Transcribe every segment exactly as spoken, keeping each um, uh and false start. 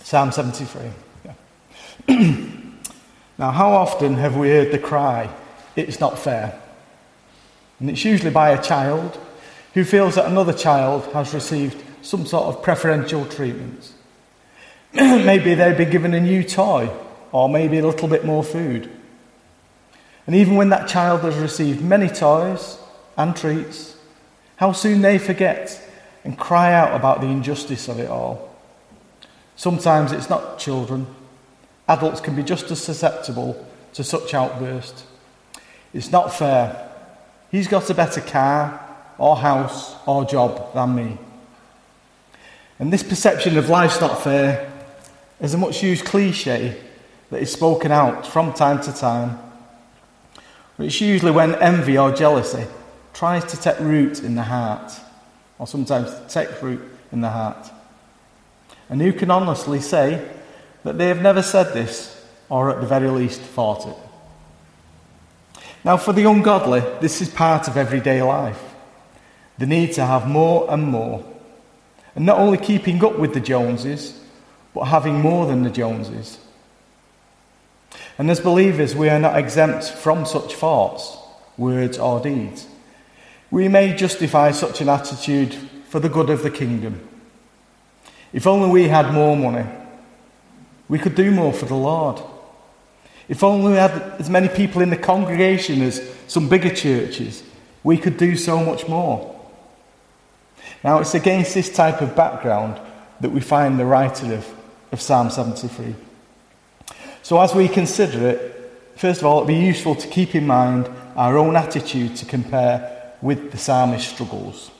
Psalm seventy-three. Yeah. Now, how often have we heard the cry, "It's not fair"? And it's usually by a child who feels that another child has received some sort of preferential treatment. Maybe they've been given a new toy, or maybe a little bit more food. And even when that child has received many toys and treats, how soon they forget and cry out about the injustice of it all. Sometimes it's not children. Adults can be just as susceptible to such outbursts. It's not fair. He's got a better car or house or job than me. And this perception of life's not fair is a much used cliche that is spoken out from time to time. But it's usually when envy or jealousy tries to take root in the heart, or sometimes take root in the heart. And who can honestly say that they have never said this, or at the very least thought it? Now, for the ungodly, this is part of everyday life. The need to have more and more. And not only keeping up with the Joneses, but having more than the Joneses. And as believers, we are not exempt from such thoughts, words or deeds. We may justify such an attitude for the good of the kingdom. If only we had more money, we could do more for the Lord. If only we had as many people in the congregation as some bigger churches, we could do so much more. Now, it's against this type of background that we find the writer of, of Psalm seventy-three. So as we consider it, first of all, it'd be useful to keep in mind our own attitude to compare with the psalmist's struggles.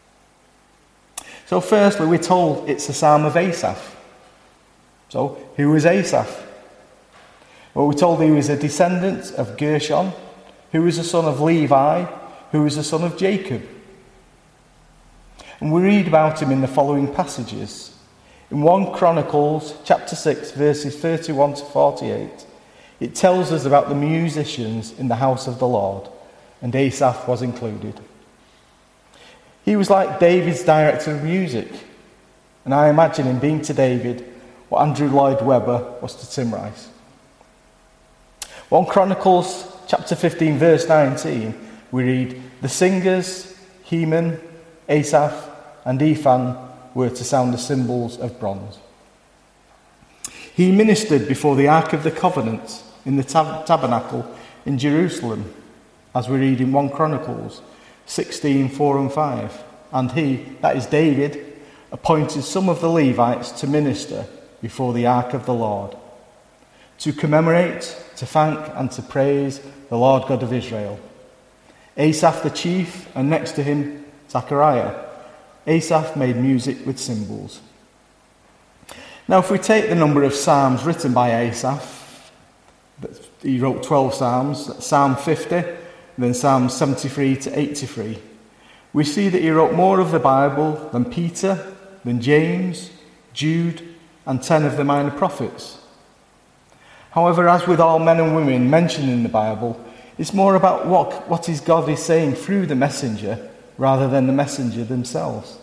So firstly, we're told it's a psalm of Asaph. So, who was Asaph? Well, we're told he was a descendant of Gershon, who was a son of Levi, who was a son of Jacob. And we read about him in the following passages. In First Chronicles chapter six, verses thirty-one to forty-eight, it tells us about the musicians in the house of the Lord, and Asaph was included. He was like David's director of music, and I imagine him being to David what Andrew Lloyd Webber was to Tim Rice. First Chronicles chapter fifteen, verse nineteen, we read, "The singers, Heman, Asaph, and Ethan were to sound the cymbals of bronze." He ministered before the Ark of the Covenant in the tab- tabernacle in Jerusalem, as we read in First Chronicles sixteen, four and five. And he, that is David, appointed some of the Levites to minister before the Ark of the Lord, to commemorate, to thank, and to praise the Lord God of Israel. Asaph the chief, and next to him Zechariah. Asaph made music with cymbals. Now, if we take the number of psalms written by Asaph, he wrote twelve psalms, that's Psalm fifty, then Psalms seventy-three to eighty-three. We see that he wrote more of the Bible than Peter, than James, Jude, and ten of the minor prophets. However, as with all men and women mentioned in the Bible, it's more about what, what is God is saying through the messenger rather than the messenger themselves.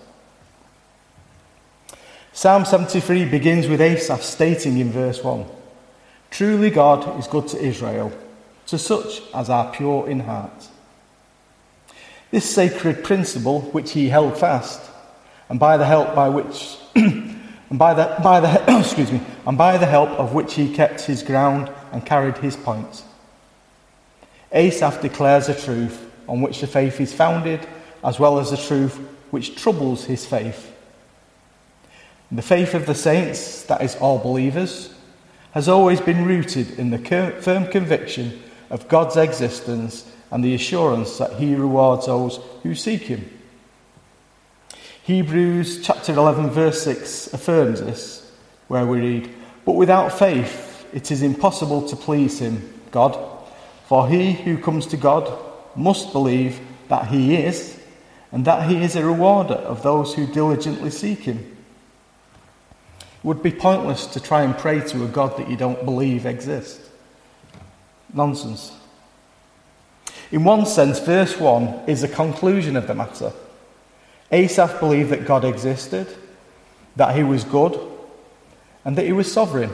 Psalm seventy-three begins with Asaph stating in verse one, "Truly God is good to Israel, to such as are pure in heart." This sacred principle which he held fast, and by the help by which and by the by the excuse me, and by the help of which he kept his ground and carried his point. Asaph declares a truth on which the faith is founded, as well as the truth which troubles his faith. The faith of the saints, that is all believers, has always been rooted in the firm conviction of God's existence and the assurance that he rewards those who seek him. Hebrews chapter eleven verse six affirms this, where we read, "But without faith it is impossible to please him, God, for he who comes to God must believe that he is, and that he is a rewarder of those who diligently seek him." It would be pointless to try and pray to a God that you don't believe exists. Nonsense. In one sense, verse one is a conclusion of the matter. Asaph believed that God existed, that he was good, and that he was sovereign.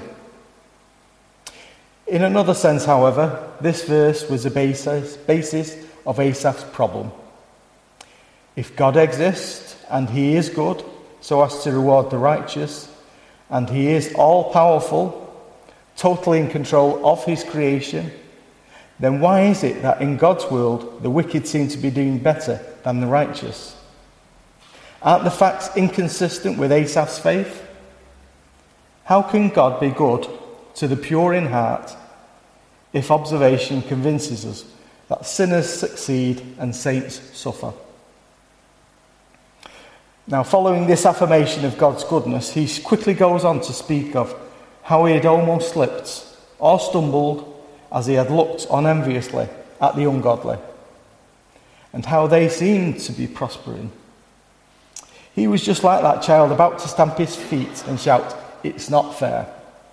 In another sense, however, this verse was the basis, basis of Asaph's problem. If God exists, and he is good, so as to reward the righteous, and he is all-powerful, totally in control of his creation, then why is it that in God's world the wicked seem to be doing better than the righteous? Aren't the facts inconsistent with Asaph's faith? How can God be good to the pure in heart if observation convinces us that sinners succeed and saints suffer? Now, following this affirmation of God's goodness, he quickly goes on to speak of how he had almost slipped or stumbled as he had looked on enviously at the ungodly, and how they seemed to be prospering. He was just like that child about to stamp his feet and shout, "It's not fair."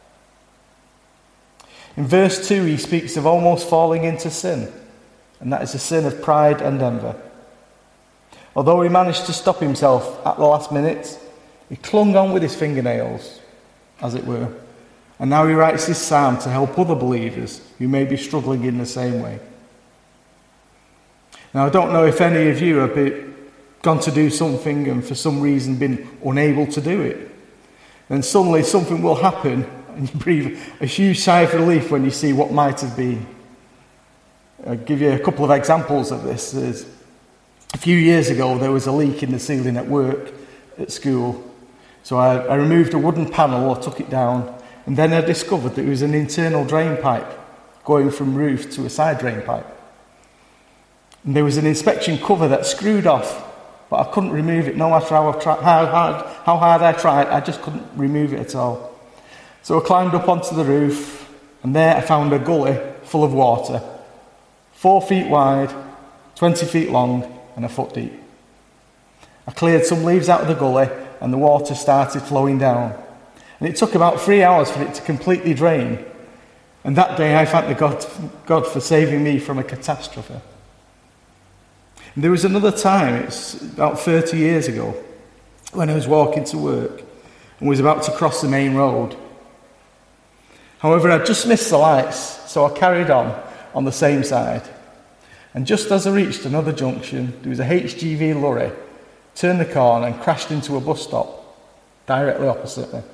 In verse two, he speaks of almost falling into sin, and that is a sin of pride and envy. Although he managed to stop himself at the last minute, he clung on with his fingernails, as it were, and now he writes this psalm to help other believers who may be struggling in the same way. Now, I don't know if any of you have been, gone to do something and for some reason been unable to do it. Then suddenly something will happen and you breathe a huge sigh of relief when you see what might have been. I'll give you a couple of examples of this. There's, a few years ago there was a leak in the ceiling at work, at school. So I, I removed a wooden panel, or took it down, and then I discovered that it was an internal drain pipe going from roof to a side drain pipe. And there was an inspection cover that screwed off, but I couldn't remove it no matter how, tried, how, hard, how hard I tried. I just couldn't remove it at all. So I climbed up onto the roof, and there I found a gully full of water, four feet wide, twenty feet long, and a foot deep. I cleared some leaves out of the gully, and the water started flowing down. And it took about three hours for it to completely drain. And that day I thanked God, God for saving me from a catastrophe. And there was another time, it's about thirty years ago, when I was walking to work and was about to cross the main road. However, I'd just missed the lights, so I carried on on the same side. And just as I reached another junction, there was a H G V lorry, turned the corner and crashed into a bus stop directly opposite me,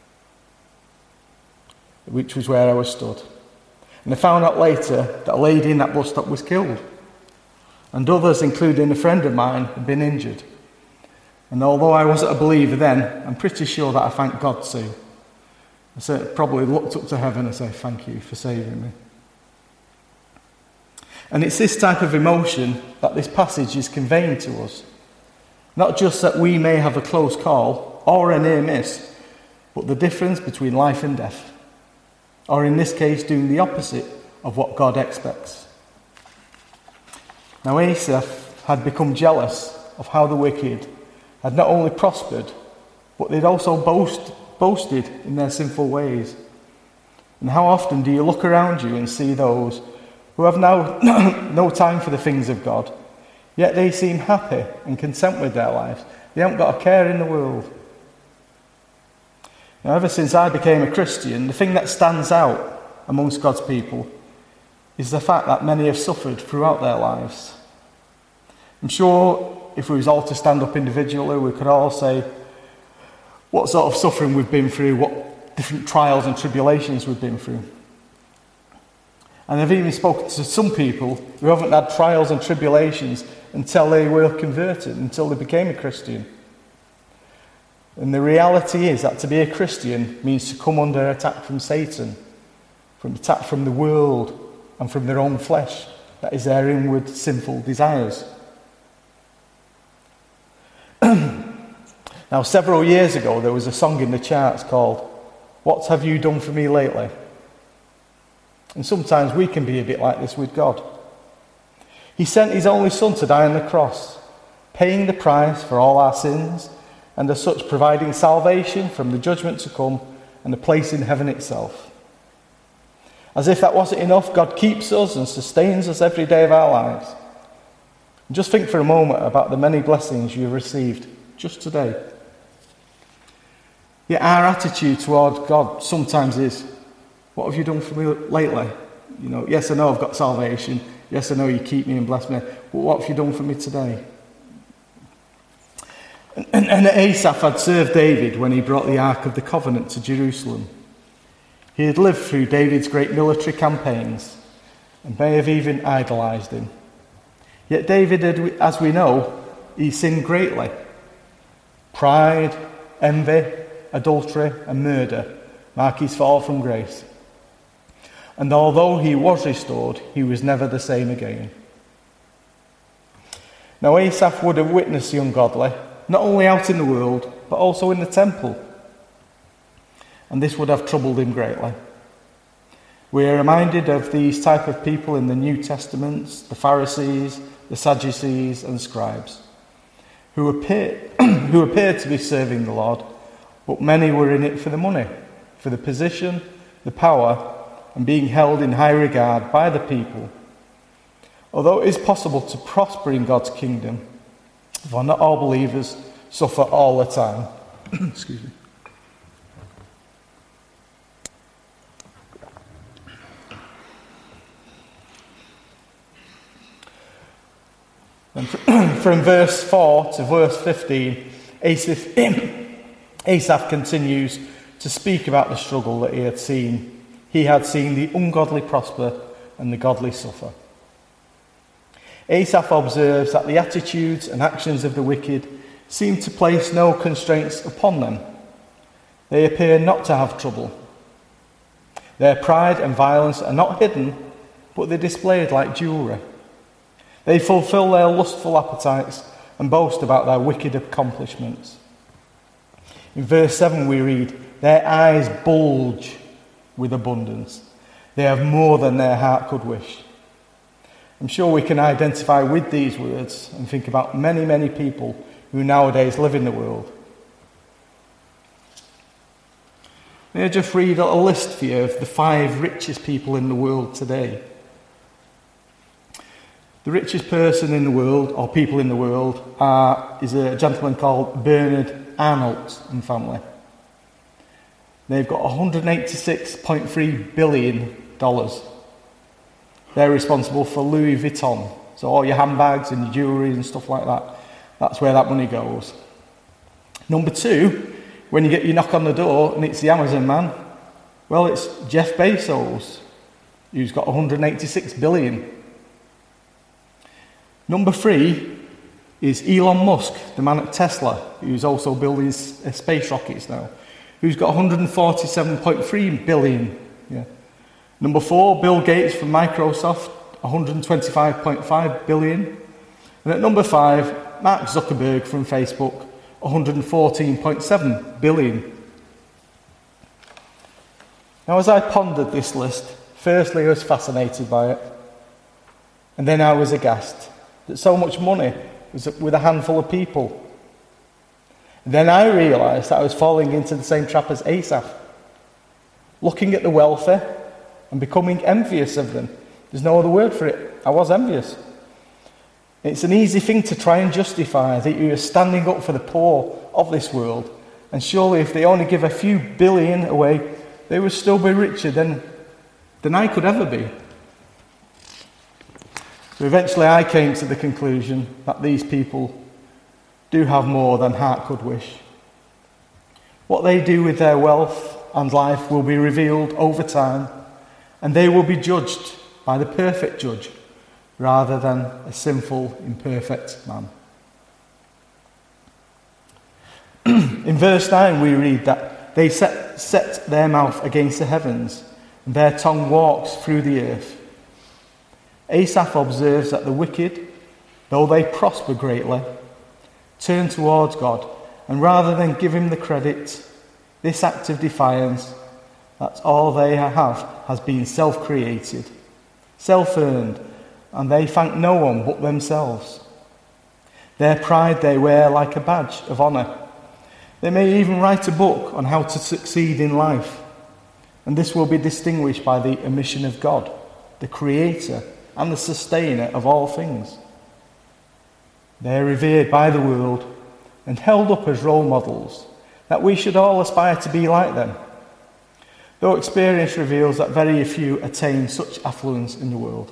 which was where I was stood. And I found out later that a lady in that bus stop was killed, and others, including a friend of mine, had been injured. And although I wasn't a believer then, I'm pretty sure that I thanked God too. I said, probably looked up to heaven and said, "Thank you for saving me." And it's this type of emotion that this passage is conveying to us. Not just that we may have a close call or a near miss, but the difference between life and death. Or in this case, doing the opposite of what God expects. Now, Asaph had become jealous of how the wicked had not only prospered, but they'd also boast, boasted in their sinful ways. And how often do you look around you and see those who have now no time for the things of God, yet they seem happy and content with their lives? They haven't got a care in the world. Now, ever since I became a Christian, the thing that stands out amongst God's people is the fact that many have suffered throughout their lives. I'm sure if we was all to stand up individually, we could all say what sort of suffering we've been through, what different trials and tribulations we've been through. And I've even spoken to some people who haven't had trials and tribulations until they were converted, until they became a Christian. And the reality is that to be a Christian means to come under attack from Satan, from attack from the world and from their own flesh, that is their inward sinful desires. Now, several years ago, there was a song in the charts called "What Have You Done For Me Lately?" And sometimes we can be a bit like this with God. He sent his only Son to die on the cross, paying the price for all our sins, and as such providing salvation from the judgment to come and a place in heaven itself. As if that wasn't enough, God keeps us and sustains us every day of our lives. And just think for a moment about the many blessings you've received just today. Yet our attitude towards God sometimes is, what have you done for me lately? You know, yes, I know I've got salvation. Yes, I know you keep me and bless me. But what have you done for me today? And, and, and Asaph had served David when he brought the Ark of the Covenant to Jerusalem. He had lived through David's great military campaigns and may have even idolised him. Yet David, had, as we know, he sinned greatly. Pride, envy, adultery and murder mark his fall from grace. And although he was restored, he was never the same again. Now Asaph would have witnessed the ungodly, not only out in the world, but also in the temple. And this would have troubled him greatly. We are reminded of these type of people in the New Testaments, the Pharisees, the Sadducees and scribes, who appear, who appeared to be serving the Lord, but many were in it for the money, for the position, the power, and being held in high regard by the people. Although it is possible to prosper in God's kingdom, for not all believers suffer all the time. Excuse me. And from verse four to verse fifteen, Asaph, Asaph continues to speak about the struggle that he had seen. He had seen the ungodly prosper and the godly suffer. Asaph observes that the attitudes and actions of the wicked seem to place no constraints upon them. They appear not to have trouble. Their pride and violence are not hidden, but they're displayed like jewellery. They fulfil their lustful appetites and boast about their wicked accomplishments. In verse seven we read, their eyes bulge with abundance. They have more than their heart could wish. I'm sure we can identify with these words and think about many, many people who nowadays live in the world. May I just read a list for you of the five richest people in the world today. The richest person in the world, or people in the world, are, is a gentleman called Bernard Arnault and family. They've got one hundred eighty-six point three billion dollars. They're responsible for Louis Vuitton. So all your handbags and your jewellery and stuff like that, that's where that money goes. Number two, when you get your knock on the door and it's the Amazon man, well, it's Jeff Bezos, who's got one hundred eighty-six billion dollars. Number three is Elon Musk, the man at Tesla, who's also building space rockets now, who's got one hundred forty-seven point three billion dollars. Yeah. Number four, Bill Gates from Microsoft, one hundred twenty-five point five billion dollars. And at number five, Mark Zuckerberg from Facebook, one hundred fourteen point seven billion dollars. Now, as I pondered this list, firstly I was fascinated by it, and then I was aghast that so much money was with a handful of people. And then I realised that I was falling into the same trap as Asaph, looking at the wealthy and becoming envious of them. There's no other word for it. I was envious. It's an easy thing to try and justify that you are standing up for the poor of this world, and surely if they only give a few billion away, they would still be richer than, than I could ever be. So eventually I came to the conclusion that these people do have more than heart could wish. What they do with their wealth and life will be revealed over time, and they will be judged by the perfect judge rather than a sinful, imperfect man. In verse nine we read that they set, set their mouth against the heavens, and their tongue walks through the earth. Asaph observes that the wicked, though they prosper greatly, turn towards God, and rather than give him the credit, this act of defiance, that's all they have, has been self-created, self-earned, and they thank no one but themselves. Their pride they wear like a badge of honour. They may even write a book on how to succeed in life, and this will be distinguished by the omission of God, the Creator and the Sustainer of all things. They are revered by the world and held up as role models, that we should all aspire to be like them, though experience reveals that very few attain such affluence in the world.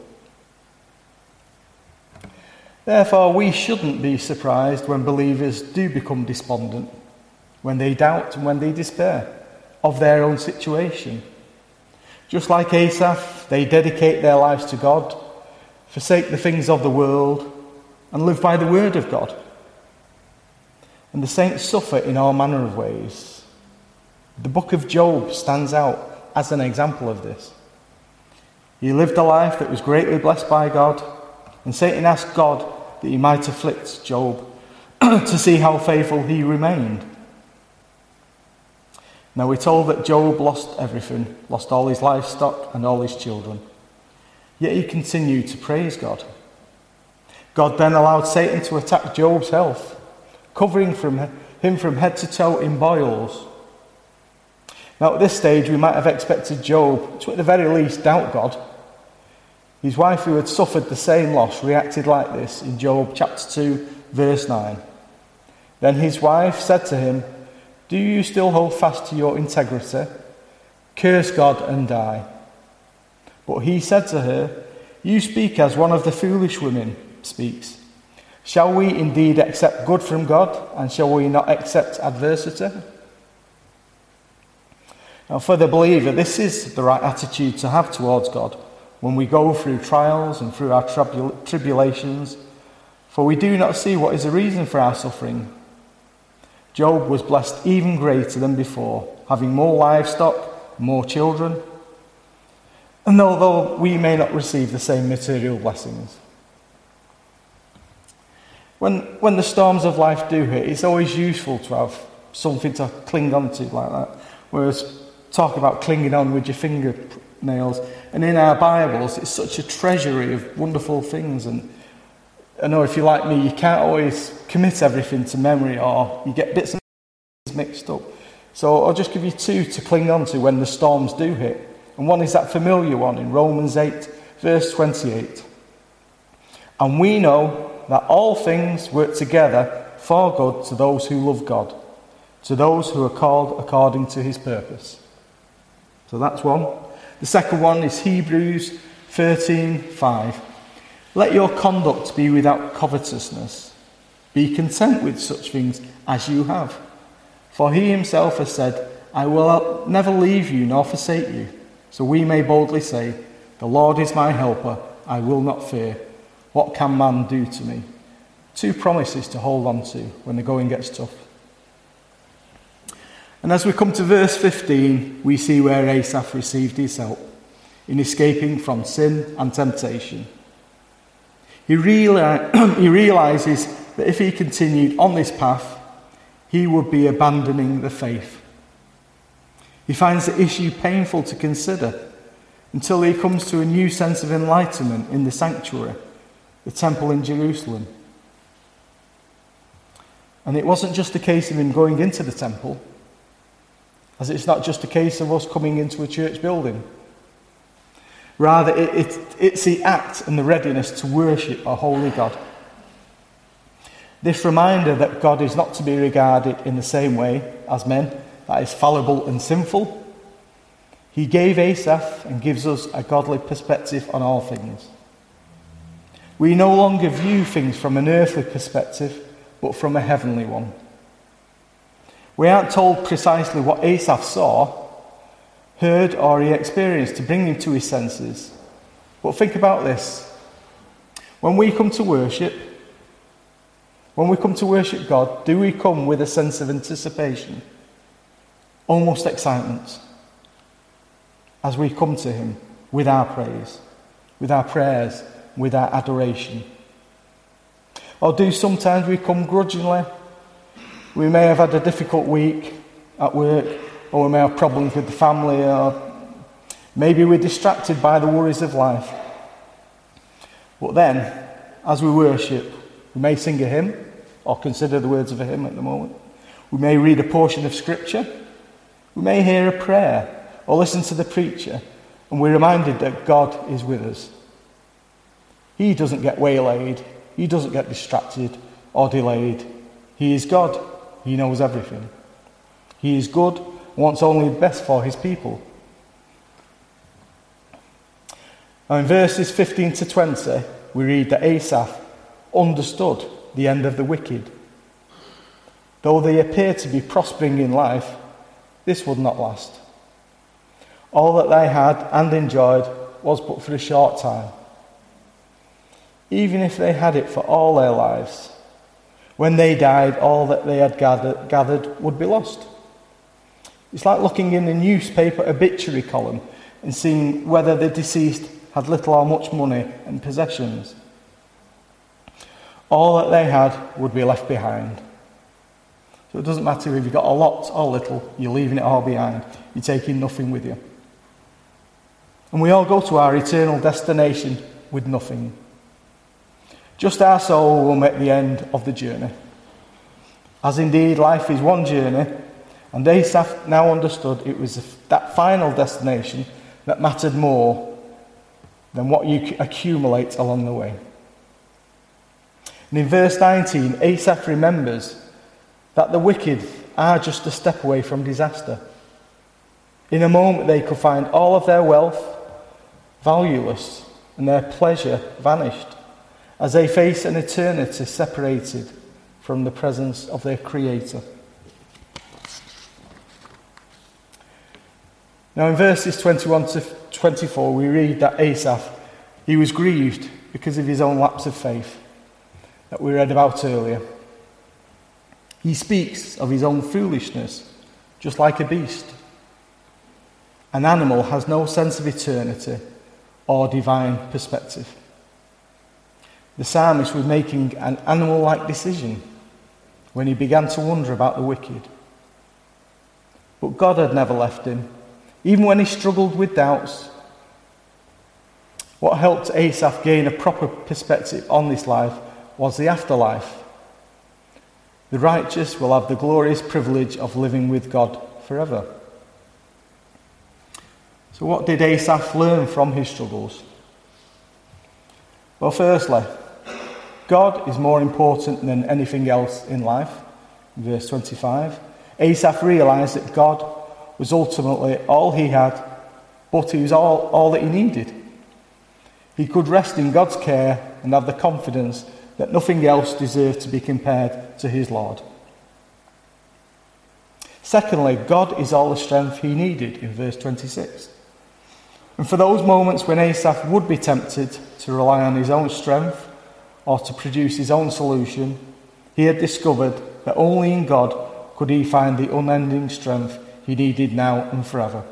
Therefore, we shouldn't be surprised when believers do become despondent, when they doubt and when they despair of their own situation. Just like Asaph, they dedicate their lives to God, forsake the things of the world, and live by the word of God. And the saints suffer in all manner of ways. The book of Job stands out as an example of this. He lived a life that was greatly blessed by God, and Satan asked God that he might afflict Job to see how faithful he remained. Now we're told that Job lost everything, lost all his livestock and all his children. Yet he continued to praise God. God then allowed Satan to attack Job's health, covering from him from head to toe in boils. Now at this stage we might have expected Job to at the very least doubt God. His wife, who had suffered the same loss, reacted like this in Job chapter two, verse nine. Then his wife said to him, "Do you still hold fast to your integrity? Curse God and die." But he said to her, "You speak as one of the foolish women speaks. Shall we indeed accept good from God, and shall we not accept adversity?" Now for the believer, this is the right attitude to have towards God when we go through trials and through our tribul- tribulations, for we do not see what is the reason for our suffering. Job was blessed even greater than before, having more livestock, more children, and although we may not receive the same material blessings. When, when the storms of life do hit, it's always useful to have something to cling on to like that. Whereas talk about clinging on with your fingernails, and in our Bibles it's such a treasury of wonderful things. And I know if you're like me, you can't always commit everything to memory, or you get bits and pieces mixed up. So I'll just give you two to cling on to when the storms do hit. And one is that familiar one in Romans eight, verse twenty-eight. "And we know that all things work together for good to those who love God, to those who are called according to his purpose." So that's one. The second one is Hebrews thirteen five. "Let your conduct be without covetousness. Be content with such things as you have. For he himself has said, I will never leave you nor forsake you. So we may boldly say, the Lord is my helper, I will not fear. What can man do to me?" Two promises to hold on to when the going gets tough. And as we come to verse fifteen, we see where Asaph received his help in escaping from sin and temptation. He, reali- he realizes that if he continued on this path, he would be abandoning the faith. He finds the issue painful to consider until he comes to a new sense of enlightenment in the sanctuary, the temple in Jerusalem. And it wasn't just a case of him going into the temple, as it's not just a case of us coming into a church building. Rather, it, it, it's the act and the readiness to worship our holy God. This reminder that God is not to be regarded in the same way as men, that is fallible and sinful. He gave Asaph and gives us a godly perspective on all things. We no longer view things from an earthly perspective, but from a heavenly one. We aren't told precisely what Asaph saw, heard, or he experienced to bring him to his senses. But think about this. When we come to worship, when we come to worship God, do we come with a sense of anticipation, almost excitement, as we come to him with our praise, with our prayers, with our adoration? Or do sometimes we come grudgingly? We may have had a difficult week at work, or we may have problems with the family, or maybe we're distracted by the worries of life. But then, as we worship, we may sing a hymn, or consider the words of a hymn at the moment. We may read a portion of scripture. We may hear a prayer, or listen to the preacher, and we're reminded that God is with us. He doesn't get waylaid. He doesn't get distracted or delayed. He is God. He knows everything. He is good and wants only the best for his people. Now in verses fifteen to twenty, we read that Asaph understood the end of the wicked. Though they appeared to be prospering in life, this would not last. All that they had and enjoyed was but for a short time. Even if they had it for all their lives, when they died, all that they had gathered, gathered would be lost. It's like looking in the newspaper obituary column and seeing whether the deceased had little or much money and possessions. All that they had would be left behind. So it doesn't matter if you've got a lot or little, you're leaving it all behind. You're taking nothing with you. And we all go to our eternal destination with nothing. Just our soul will make the end of the journey. As indeed life is one journey, and Asaph now understood it was that final destination that mattered more than what you accumulate along the way. And in verse nineteen, Asaph remembers that the wicked are just a step away from disaster. In a moment they could find all of their wealth valueless and their pleasure vanished as they face an eternity separated from the presence of their Creator. Now in verses twenty-one to twenty-four we read that Asaph, he was grieved because of his own lapse of faith that we read about earlier. He speaks of his own foolishness, just like a beast. An animal has no sense of eternity or divine perspective. The psalmist was making an animal-like decision when he began to wonder about the wicked. But God had never left him, even when he struggled with doubts. What helped Asaph gain a proper perspective on this life was the afterlife. The righteous will have the glorious privilege of living with God forever. So what did Asaph learn from his struggles? Well, firstly, God is more important than anything else in life. In verse twenty-five, Asaph realised that God was ultimately all he had, but he was all, all that he needed. He could rest in God's care and have the confidence that nothing else deserved to be compared to his Lord. Secondly, God is all the strength he needed in verse twenty-six. And for those moments when Asaph would be tempted to rely on his own strength or to produce his own solution, he had discovered that only in God could he find the unending strength he needed now and forever.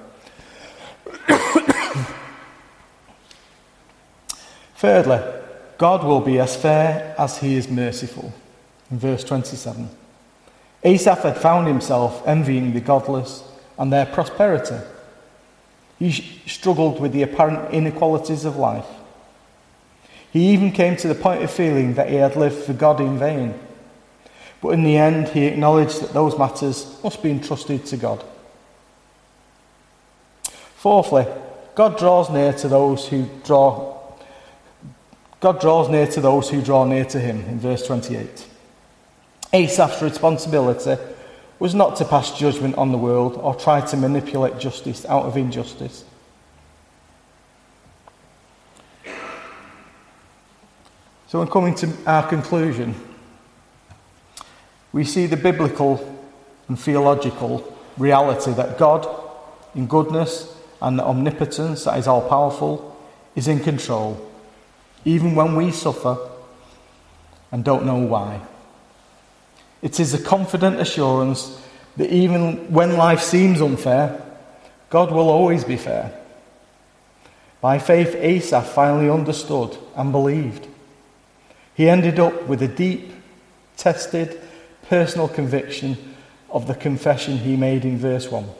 Thirdly, God will be as fair as he is merciful. In verse twenty-seven, Asaph had found himself envying the godless and their prosperity. He struggled with the apparent inequalities of life. He even came to the point of feeling that he had lived for God in vain. But in the end, he acknowledged that those matters must be entrusted to God. Fourthly, God draws near to those who draw God draws near to those who draw near to him, in verse twenty-eight. Asaph's responsibility was not to pass judgment on the world or try to manipulate justice out of injustice. So in coming to our conclusion, we see the biblical and theological reality that God, in goodness and omnipotence that is all-powerful, is in control, even when we suffer and don't know why. It is a confident assurance that even when life seems unfair, God will always be fair. By faith, Asaph finally understood and believed. He ended up with a deep, tested, personal conviction of the confession he made in verse one.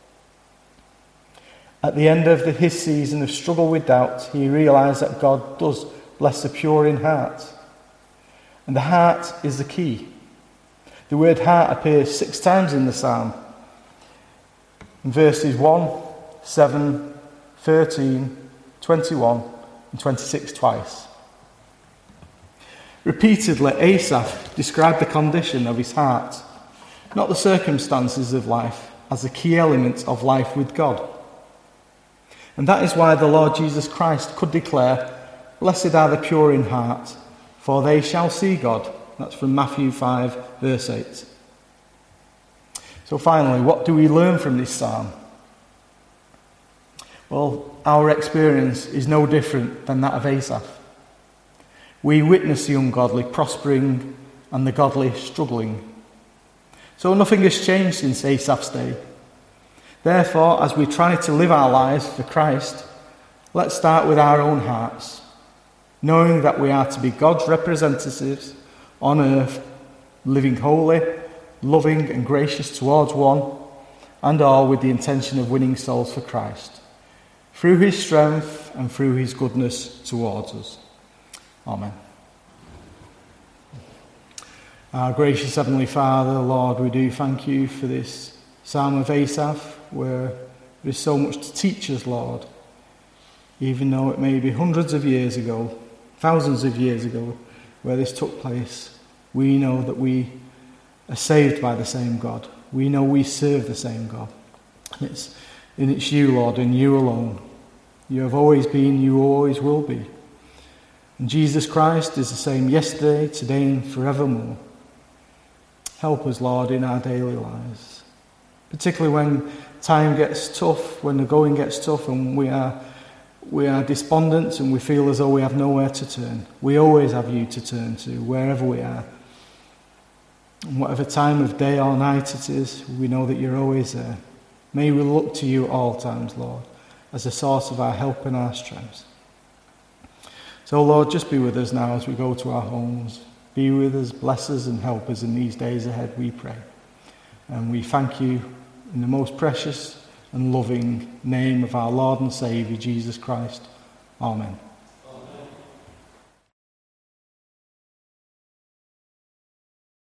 At the end of the, his season of struggle with doubt, he realised that God does bless the pure in heart. And the heart is the key. The word heart appears six times in the psalm. In verses one, seven, thirteen, twenty-one, and twenty-six twice. Repeatedly, Asaph described the condition of his heart. not the circumstances of life, as the key element of life with God. And that is why the Lord Jesus Christ could declare, "Blessed are the pure in heart, for they shall see God." That's from Matthew five, verse eight. So finally, what do we learn from this psalm? Well, our experience is no different than that of Asaph. We witness the ungodly prospering and the godly struggling. So nothing has changed since Asaph's day. Therefore, as we try to live our lives for Christ, let's start with our own hearts, knowing that we are to be God's representatives on earth, living holy, loving and gracious towards one and all, with the intention of winning souls for Christ, through his strength and through his goodness towards us. Amen. Our gracious Heavenly Father, Lord, we do thank you for this Psalm of Asaph, where there is so much to teach us, Lord. Even though it may be hundreds of years ago, thousands of years ago, where this took place, we know that we are saved by the same God. We know we serve the same God. And it's, and it's you, Lord, and you alone. You have always been, you always will be. And Jesus Christ is the same yesterday, today, and forevermore. Help us, Lord, in our daily lives, particularly when time gets tough, when the going gets tough and we are we are despondent and we feel as though we have nowhere to turn. We always have you to turn to, wherever we are. And whatever time of day or night it is, we know that you're always there. May we look to you at all times, Lord, as a source of our help and our strength. So, Lord, just be with us now as we go to our homes. Be with us, bless us and help us in these days ahead, we pray. And we thank you in the most precious and loving name of our Lord and Saviour, Jesus Christ. Amen.